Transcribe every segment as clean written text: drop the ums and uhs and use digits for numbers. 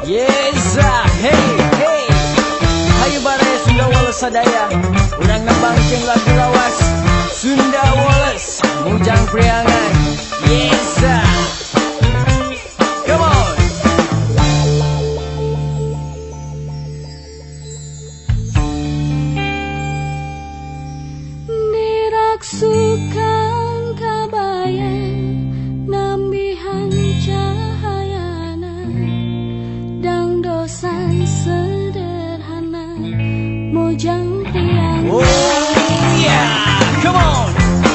Yes, hey, hey. Hayu bare Sunda Wallace sadaya. Urang nambangkeun lagu lawas Sunda Wallace Mujang Priangan. Yes. Come on. Diraksukan kabayang nambihan cahayana dang dosan sederhana mojang priang. Oh yeah, come on.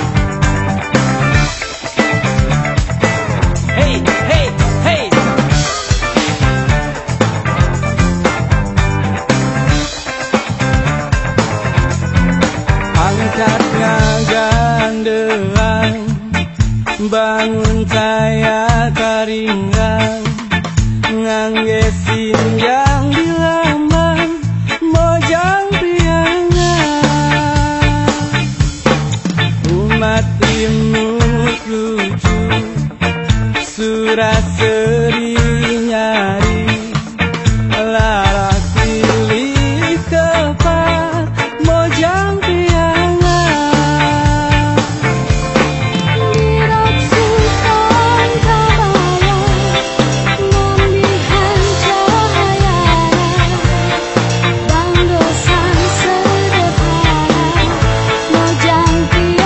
Hey, hey, hey. Angkat ngagandean, bangun saya karinggang, ngangge sinjang di laman mojang priangan. Umat imut lucu surah seri nyari larak pilih kepak mojang priangan. Diraksukan kabayang nambihan cahayana dang dosan sederhana mojang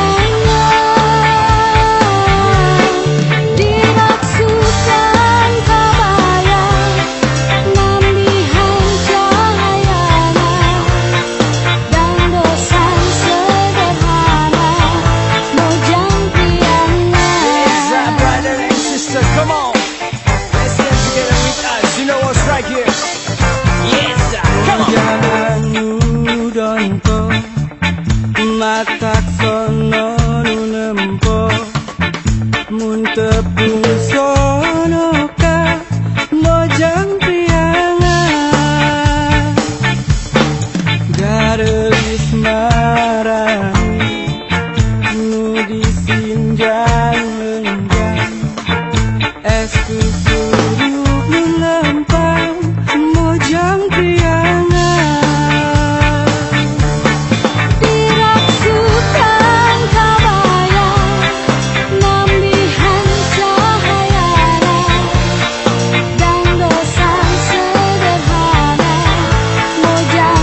priangan. Diraksukan kabayang nambihan cahayana dang dosan sederhana mojang Yes, priangan. brother and sister, come on. Let's get together with us. You know what's right here. Yes, come on. Jalan udonko matak sono nunempo mun tepung sono ka mojang priangan. Garelis marani nu disinjang lenjang es kusuruk lempang mojang priangan. Diraksukan kabayang nambihan cahayana dang dosan sederhana mojang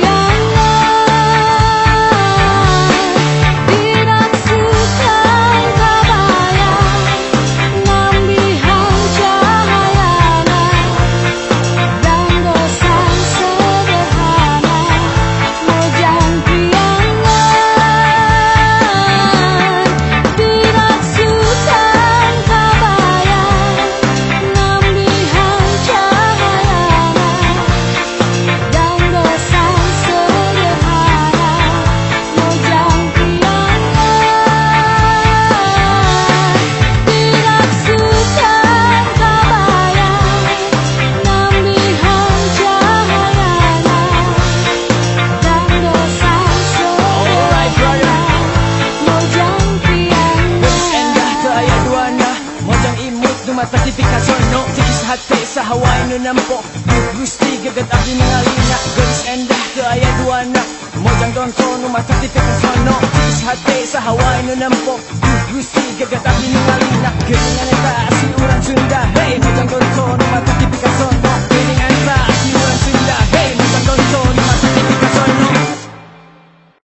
priangan. Diraksukan kabayang nambihan cahayana dang dosan sederhana mojang priangan. Diraksukan kabayang nambihan cahayana dang dosan sederhana mojang priangan. Diraksukan kabayang nambihan cahayana dang dosan Alright, brother. sederhana mojang priangan. Geus endah teu aya duana mojang imut nu mata tipika sono tikis hate sahawai nu nempo Gusti geget abdi ningalina. Geus endah teu aya duana mojang donto nu mata tipika sono tikis hate sahawai nu nempo Gusti geget abdi ningalina. Geuningan eta si urang Sunda